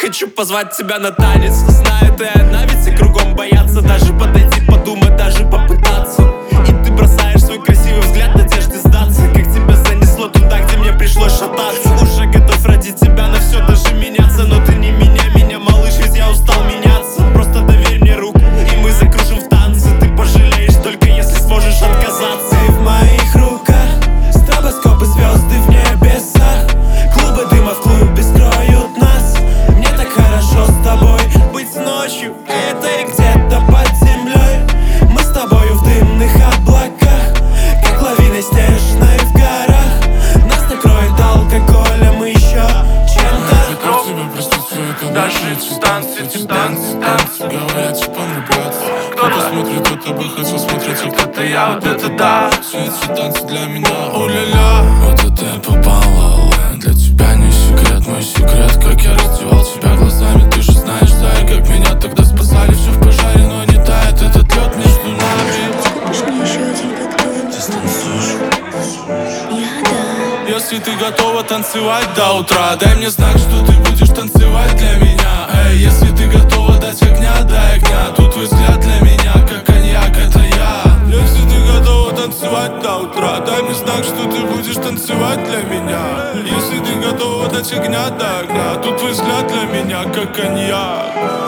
Хочу позвать тебя на танец. Знаю, ты одна, ведь все кругом боятся даже подойти, подумать, даже попытаться. И ты бросаешь свой красивый взгляд, надежде сдаться. Как тебя занесло туда, где мне пришлось шататься. Уже готов ради тебя на все, даже меняться. Но ты не меня, малыш, ведь я устал меняться. Просто доверь мне руку, и мы закружим в танце. Ты пожалеешь только если сможешь отказаться. Ты в моих руках, стробоскопы, звезды в небесах. Клубы дыма в клубе скроют нас. Мне так хорошо с тобой быть ночью, этой где-то под землей. Мы с тобою в дымных облаках, как лавиной снежной в горах. Нас накроет алкоголем и еще чем-то. Как тебе присутствие, это даже эти танцы говорят, что понравятся. Кто-то смотрит, кто-то бы хотел смотреть, а кто-то я, вот это да. Все эти танцы для меня, у-ля-ля. Вот это я попала, для тебя не секрет, мой секрет. Как я раздевал тебя глазами, ты же знаешь, да. И как меня тогда спасали, все в пожаре, но не тает этот лед между нами. Ты станцуешь? Я да. Если ты готова танцевать до утра, дай мне знак, что ты будешь танцевать для меня. Эй, если ты готова дать огня, дай огня. Тут твой взгляд для меня, как коньяк, это я. Если ты готова танцевать до утра, дай мне знак, что ты будешь танцевать для меня. Если ты готова дать огня, дай огня. Тут твой взгляд для меня, как коньяк.